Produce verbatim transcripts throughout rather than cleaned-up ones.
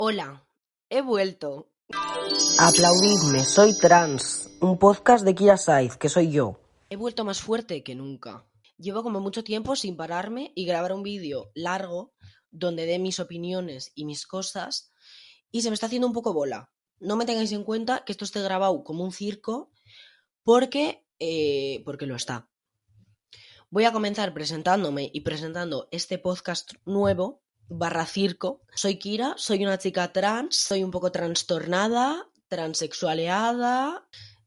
Hola, he vuelto. Aplaudidme, soy trans, un podcast de Kira Saiz, que soy yo. He vuelto más fuerte que nunca. Llevo como mucho tiempo sin pararme y grabar un vídeo largo donde dé mis opiniones y mis cosas y se me está haciendo un poco bola. No me tengáis en cuenta que esto esté grabado como un circo porque, eh, porque lo está. Voy a comenzar presentándome y presentando este podcast nuevo, barra circo. Soy Kira, soy una chica trans, soy un poco trastornada, transexualeada.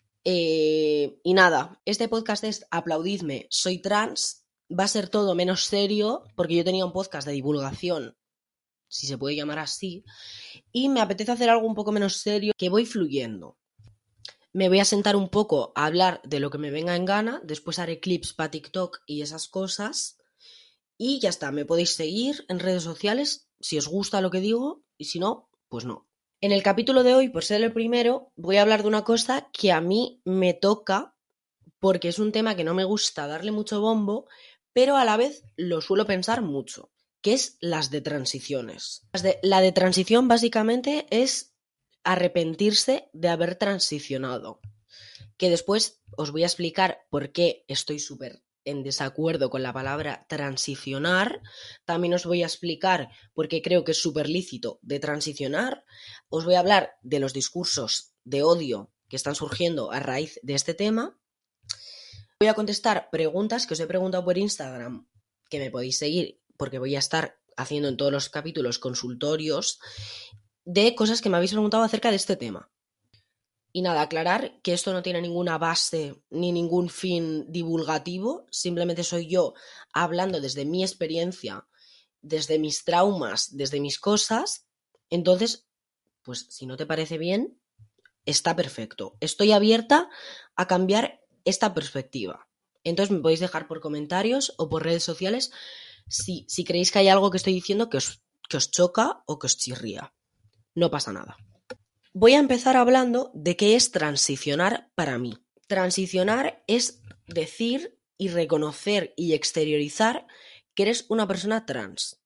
Eh, y nada, este podcast es Aplaudidme, soy trans. Va a ser todo menos serio porque yo tenía un podcast de divulgación, si se puede llamar así, y me apetece hacer algo un poco menos serio, que voy fluyendo. Me voy a sentar un poco a hablar de lo que me venga en gana, después haré clips para TikTok y esas cosas, y ya está, me podéis seguir en redes sociales si os gusta lo que digo, y si no, pues no. En el capítulo de hoy, por ser el primero, voy a hablar de una cosa que a mí me toca porque es un tema que no me gusta darle mucho bombo, pero a la vez lo suelo pensar mucho, que es las de transiciones. Las de, la de transición básicamente es arrepentirse de haber transicionado, que después os voy a explicar por qué estoy súper en desacuerdo con la palabra transicionar. También os voy a explicar por qué creo que es súper lícito de transicionar. Os voy a hablar de los discursos de odio que están surgiendo a raíz de este tema. Voy a contestar preguntas que os he preguntado por Instagram, que me podéis seguir porque voy a estar haciendo en todos los capítulos consultorios de cosas que me habéis preguntado acerca de este tema. Y nada, aclarar que esto no tiene ninguna base ni ningún fin divulgativo, simplemente soy yo hablando desde mi experiencia, desde mis traumas, desde mis cosas. Entonces, pues si no te parece bien, está perfecto. Estoy abierta a cambiar esta perspectiva. Entonces me podéis dejar por comentarios o por redes sociales si, si creéis que hay algo que estoy diciendo que os, que os choca o que os chirría. No pasa nada. Voy a empezar hablando de qué es transicionar para mí. Transicionar es decir y reconocer y exteriorizar que eres una persona trans.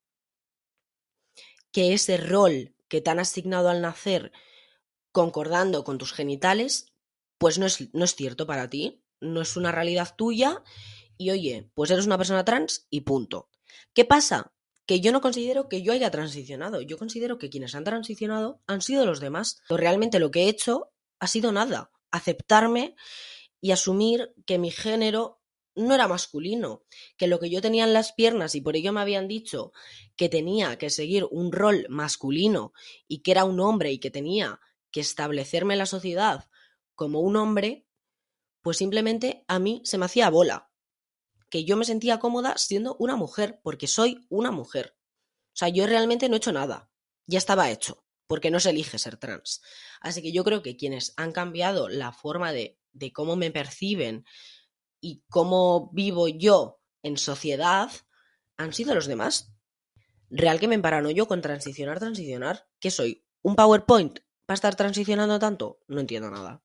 Que ese rol que te han asignado al nacer concordando con tus genitales, pues no es, no es cierto para ti, no es una realidad tuya y oye, pues eres una persona trans y punto. ¿Qué pasa? Que yo no considero que yo haya transicionado, yo considero que quienes han transicionado han sido los demás. Pero realmente lo que he hecho ha sido nada, aceptarme y asumir que mi género no era masculino, que lo que yo tenía en las piernas y por ello me habían dicho que tenía que seguir un rol masculino y que era un hombre y que tenía que establecerme en la sociedad como un hombre, pues simplemente a mí se me hacía bola, que yo me sentía cómoda siendo una mujer, porque soy una mujer. O sea, yo realmente no he hecho nada, ya estaba hecho, porque no se elige ser trans. Así que yo creo que quienes han cambiado la forma de, de cómo me perciben y cómo vivo yo en sociedad han sido los demás. Real que me emparanoyo con transicionar, transicionar. ¿Qué soy? ¿Un PowerPoint para estar transicionando tanto? No entiendo nada.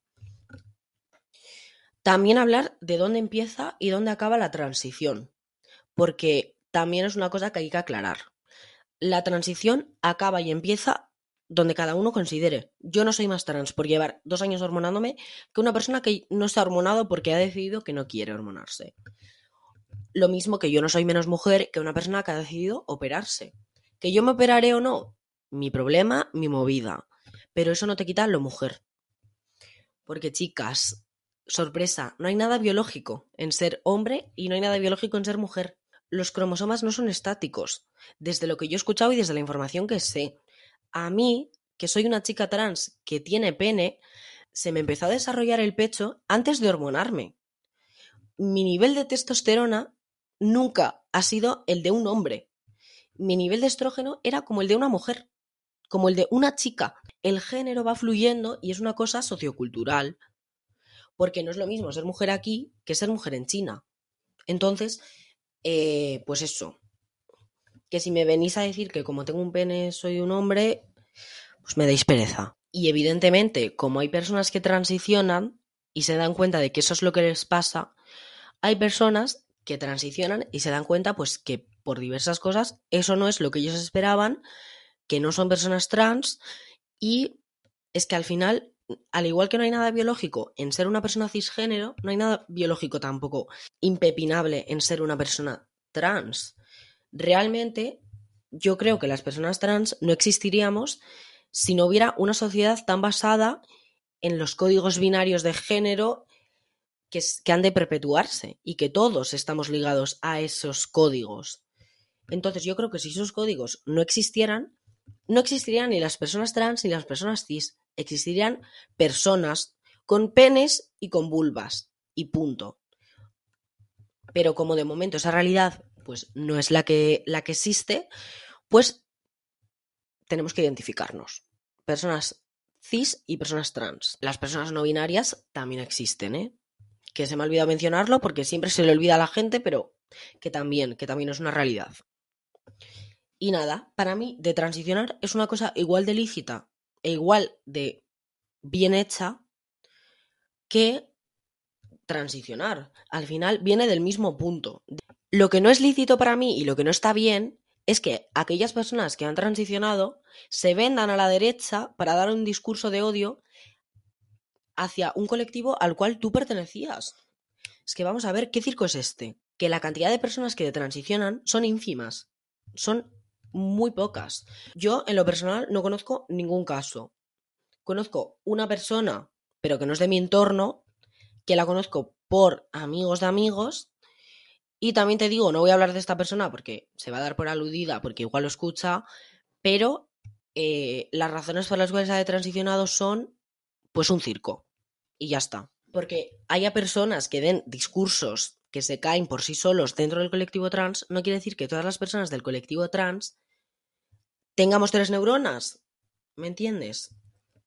También hablar de dónde empieza y dónde acaba la transición, porque también es una cosa que hay que aclarar. La transición acaba y empieza donde cada uno considere. Yo no soy más trans por llevar dos años hormonándome que una persona que no está hormonado porque ha decidido que no quiere hormonarse. Lo mismo que yo no soy menos mujer que una persona que ha decidido operarse. ¿Que yo me operaré o no? Mi problema, mi movida. Pero eso no te quita lo mujer. Porque, chicas, sorpresa, no hay nada biológico en ser hombre y no hay nada biológico en ser mujer. Los cromosomas no son estáticos, desde lo que yo he escuchado y desde la información que sé. A mí, que soy una chica trans que tiene pene, se me empezó a desarrollar el pecho antes de hormonarme. Mi nivel de testosterona nunca ha sido el de un hombre. Mi nivel de estrógeno era como el de una mujer, como el de una chica. El género va fluyendo y es una cosa sociocultural, porque no es lo mismo ser mujer aquí que ser mujer en China. Entonces, eh, pues eso, que si me venís a decir que como tengo un pene soy un hombre, pues me dais pereza. Y evidentemente, como hay personas que transicionan y se dan cuenta de que eso es lo que les pasa, hay personas que transicionan y se dan cuenta pues que por diversas cosas eso no es lo que ellos esperaban, que no son personas trans, y es que al final, al igual que no hay nada biológico en ser una persona cisgénero, no hay nada biológico tampoco impepinable en ser una persona trans. Realmente, yo creo que las personas trans no existiríamos si no hubiera una sociedad tan basada en los códigos binarios de género que, que han de perpetuarse y que todos estamos ligados a esos códigos. Entonces yo creo que si esos códigos no existieran, no existirían ni las personas trans ni las personas cis. Existirían personas con penes y con vulvas y punto. Pero como de momento esa realidad pues no es la que, la que existe, pues tenemos que identificarnos. Personas cis y personas trans. Las personas no binarias también existen, ¿eh? Que se me ha olvidado mencionarlo porque siempre se le olvida a la gente, pero que también, que también es una realidad. Y nada, para mí, de transicionar es una cosa igual de lícita e igual de bien hecha que transicionar. Al final viene del mismo punto. Lo que no es lícito para mí y lo que no está bien es que aquellas personas que han transicionado se vendan a la derecha para dar un discurso de odio hacia un colectivo al cual tú pertenecías. Es que vamos a ver, ¿qué circo es este? Que la cantidad de personas que transicionan son ínfimas. Son muy pocas. Yo, en lo personal, no conozco ningún caso. Conozco una persona, pero que no es de mi entorno, que la conozco por amigos de amigos. Y también te digo, no voy a hablar de esta persona porque se va a dar por aludida, porque igual lo escucha, pero eh, las razones por las cuales ha transicionado son pues un circo. Y ya está. Porque haya personas que den discursos que se caen por sí solos dentro del colectivo trans, no quiere decir que todas las personas del colectivo trans tengamos tres neuronas. ¿Me entiendes?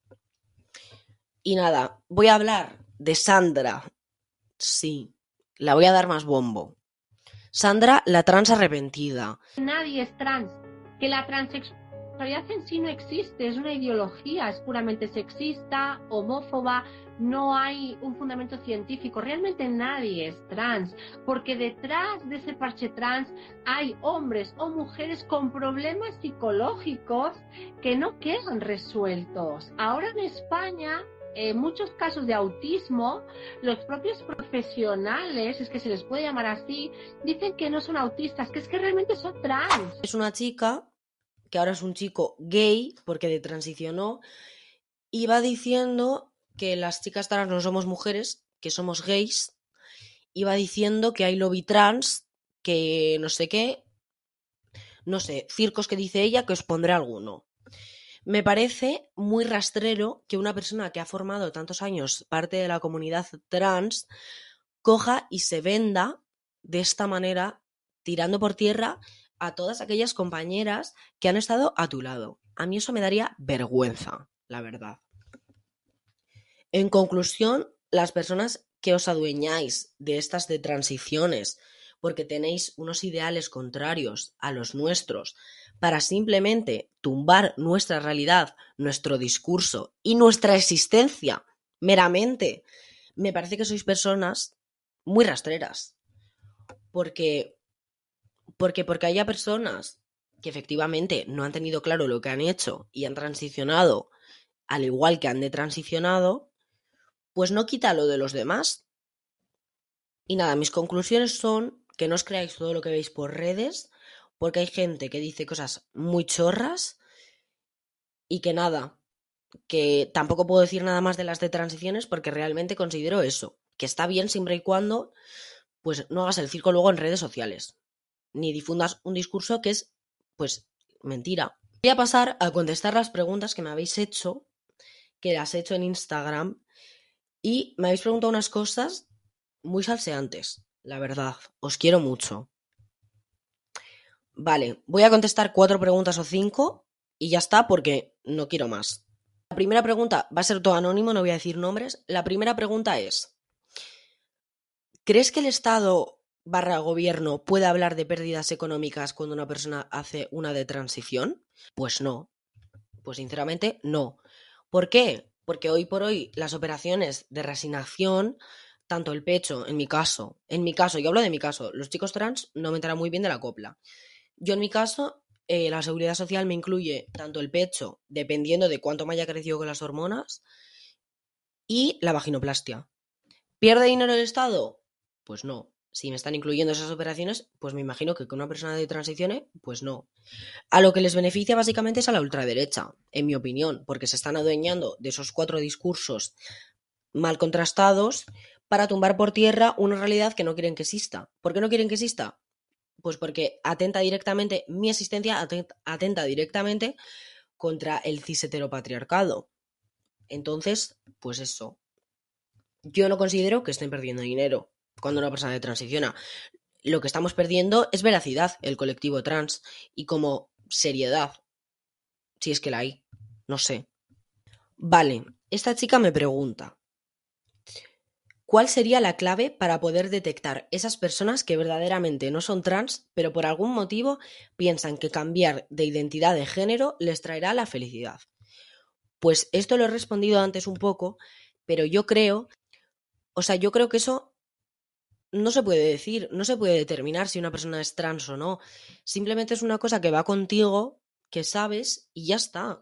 Y nada, voy a hablar de Sandra. Sí, la voy a dar más bombo. Sandra, la trans arrepentida. Nadie es trans, que la transexualidad en sí no existe, es una ideología, es puramente sexista, homófoba, no hay un fundamento científico, realmente nadie es trans, porque detrás de ese parche trans hay hombres o mujeres con problemas psicológicos que no quedan resueltos. Ahora en España, en muchos casos de autismo, los propios profesionales, es que se les puede llamar así, dicen que no son autistas, que es que realmente son trans. Es una chica que ahora es un chico gay porque de transicionó y va diciendo que las chicas trans no somos mujeres, que somos gays, y va diciendo que hay lobby trans, que no sé qué, no sé, circos que dice ella, que os pondré alguno. Me parece muy rastrero que una persona que ha formado tantos años parte de la comunidad trans coja y se venda de esta manera, tirando por tierra a todas aquellas compañeras que han estado a tu lado. A mí eso me daría vergüenza, la verdad. En conclusión, las personas que os adueñáis de estas de transiciones porque tenéis unos ideales contrarios a los nuestros para simplemente tumbar nuestra realidad, nuestro discurso y nuestra existencia meramente, me parece que sois personas muy rastreras. Porque, porque, porque haya personas que efectivamente no han tenido claro lo que han hecho y han transicionado al igual que han de transicionado, pues no quita lo de los demás. Y nada, mis conclusiones son que no os creáis todo lo que veis por redes, porque hay gente que dice cosas muy chorras y que nada, que tampoco puedo decir nada más de las de transiciones porque realmente considero eso, que está bien siempre y cuando pues no hagas el circo luego en redes sociales, ni difundas un discurso que es, pues, mentira. Voy a pasar a contestar las preguntas que me habéis hecho, que las he hecho en Instagram, y me habéis preguntado unas cosas muy salseantes, la verdad. Os quiero mucho. Vale, voy a contestar cuatro preguntas o cinco y ya está porque no quiero más. La primera pregunta va a ser todo anónimo, no voy a decir nombres. La primera pregunta es: ¿crees que el Estado barra gobierno puede hablar de pérdidas económicas cuando una persona hace una de transición? Pues no. Pues sinceramente no. ¿Por qué? Porque hoy por hoy las operaciones de reasignación, tanto el pecho, en mi caso, en mi caso, yo hablo de mi caso, los chicos trans no me enteran muy bien de la copla. Yo en mi caso, eh, la seguridad social me incluye tanto el pecho, dependiendo de cuánto me haya crecido con las hormonas, y la vaginoplastia. ¿Pierde dinero el Estado? Pues no. Si me están incluyendo esas operaciones, pues me imagino que con una persona de transiciones, pues no. A lo que les beneficia básicamente es a la ultraderecha, en mi opinión, porque se están adueñando de esos cuatro discursos mal contrastados para tumbar por tierra una realidad que no quieren que exista. ¿Por qué no quieren que exista? Pues porque atenta directamente, mi existencia atenta, atenta directamente contra el cis heteropatriarcado. Entonces, pues eso. Yo no considero que estén perdiendo dinero cuando una persona transiciona. Lo que estamos perdiendo es veracidad, el colectivo trans, y como seriedad, si es que la hay. No sé. Vale, esta chica me pregunta, ¿cuál sería la clave para poder detectar esas personas que verdaderamente no son trans, pero por algún motivo piensan que cambiar de identidad de género les traerá la felicidad? Pues esto lo he respondido antes un poco, pero yo creo, o sea, yo creo que eso no se puede decir, no se puede determinar si una persona es trans o no. Simplemente es una cosa que va contigo, que sabes y ya está.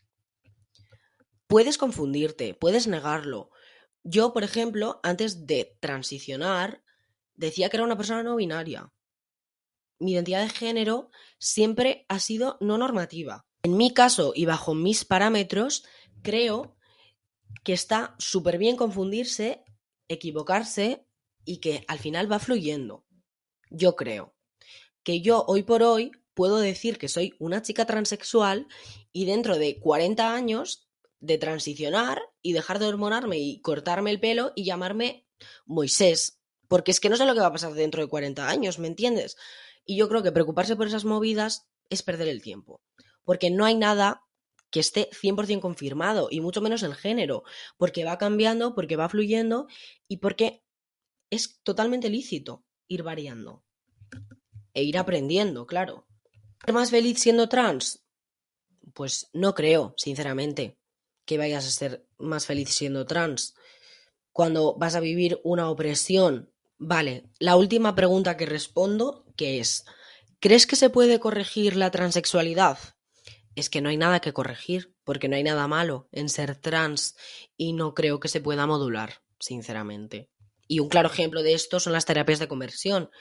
Puedes confundirte, puedes negarlo. Yo, por ejemplo, antes de transicionar, decía que era una persona no binaria. Mi identidad de género siempre ha sido no normativa. En mi caso y bajo mis parámetros, creo que está súper bien confundirse, equivocarse y que al final va fluyendo. Yo creo que yo hoy por hoy puedo decir que soy una chica transexual y dentro de cuarenta años de transicionar y dejar de hormonarme y cortarme el pelo y llamarme Moisés, porque es que no sé lo que va a pasar dentro de cuarenta años, ¿me entiendes? Y yo creo que preocuparse por esas movidas es perder el tiempo, porque no hay nada que esté cien por ciento confirmado, y mucho menos el género, porque va cambiando, porque va fluyendo y porque es totalmente lícito ir variando e ir aprendiendo, claro. ¿Ser más feliz siendo trans? Pues no creo, sinceramente, que vayas a ser más feliz siendo trans. Cuando vas a vivir una opresión. Vale, la última pregunta que respondo, que es, ¿crees que se puede corregir la transexualidad? Es que no hay nada que corregir, porque no hay nada malo en ser trans y no creo que se pueda modular, sinceramente. Y un claro ejemplo de esto son las terapias de conversión.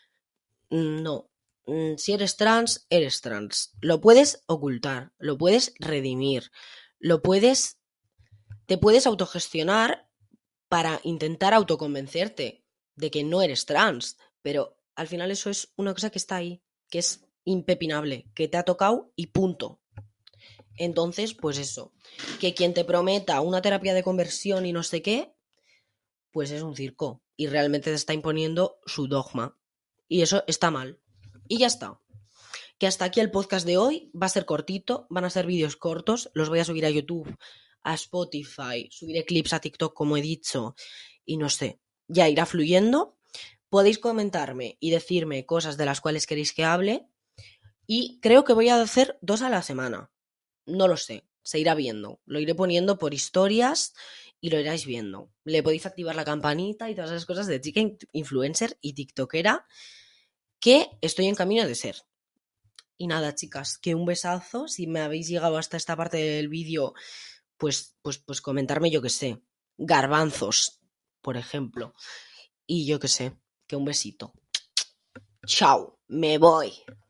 No, si eres trans, eres trans. Lo puedes ocultar, lo puedes redimir, lo puedes, te puedes autogestionar para intentar autoconvencerte de que no eres trans, pero al final eso es una cosa que está ahí, que es impepinable, que te ha tocado y punto. Entonces, pues eso, que quien te prometa una terapia de conversión y no sé qué, pues es un circo y realmente te está imponiendo su dogma. Y eso está mal. Y ya está. Que hasta aquí el podcast de hoy. Va a ser cortito, van a ser vídeos cortos, los voy a subir a YouTube, a Spotify, subiré clips a TikTok como he dicho y no sé, ya irá fluyendo. Podéis comentarme y decirme cosas de las cuales queréis que hable y creo que voy a hacer dos a la semana. No lo sé, se irá viendo. Lo iré poniendo por historias y lo iráis viendo. Le podéis activar la campanita y todas esas cosas de chica influencer y tiktokera que estoy en camino de ser. Y nada, chicas, que un besazo. Si me habéis llegado hasta esta parte del vídeo, pues, pues, pues comentarme, yo que sé, garbanzos, por ejemplo. Y yo que sé, que un besito. Chao, me voy.